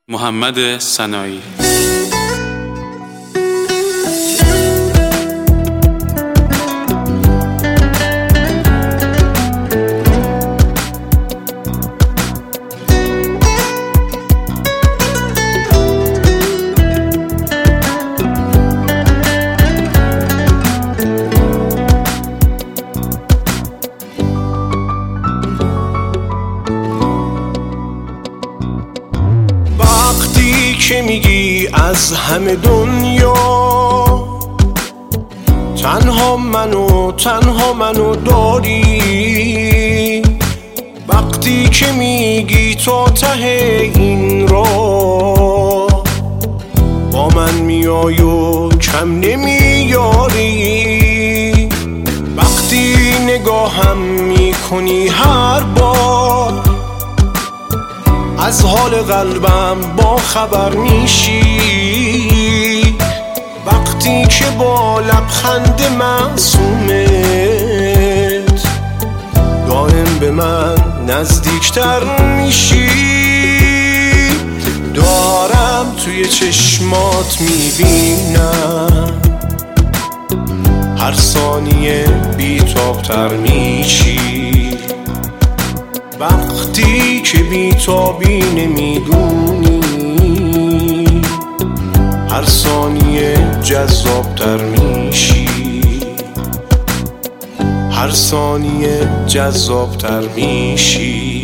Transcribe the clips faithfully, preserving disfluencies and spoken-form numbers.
محمد سنایی. که میگی از همه دنیا تنها منو تنها منو داری، وقتی که میگی تا ته این راه با من میای و کم نمیاری، وقتی نگاهم میکنی هر بار از حال قلبم با خبر میشی، وقتی که با لبخند معصومت دائم به من نزدیکتر میشی، دارم توی چشمات میبینم هر ثانیه بی‌تاب‌تر میشی، وقتی که بی‌تابی نمیدونی هر ثانیه جذابتر میشی، هر ثانیه جذابتر میشی.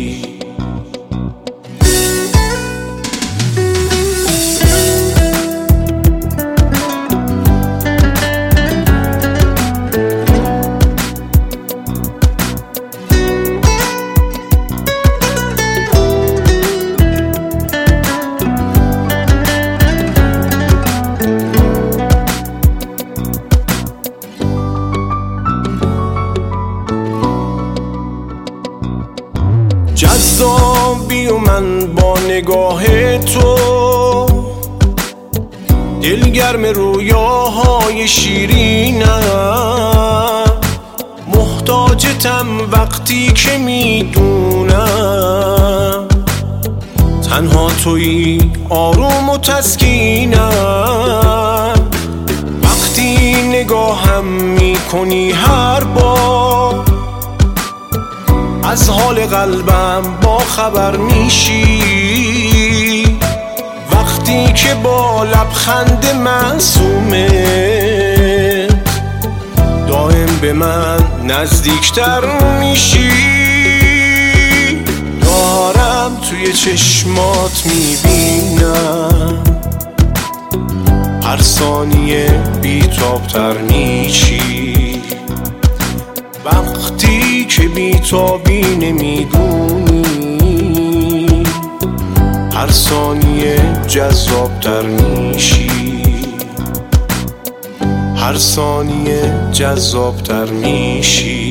جذابی و من با نگاه تو دلگرم رویاهای شیرینم، محتاجتم وقتی که میدونم تنها تویی آروم و تسکینم، وقتی نگاهم میکنی هر بار از حال قلبم با خبر میشی، وقتی که با لبخند معصومت دائم به من نزدیکتر میشی، دارم توی چشمات میبینم هر ثانیه بی‌تاب‌تر میشی، وقتی که بی‌تابی نمیدونی هر ثانیه جذابتر میشی، هر ثانیه جذابتر میشی.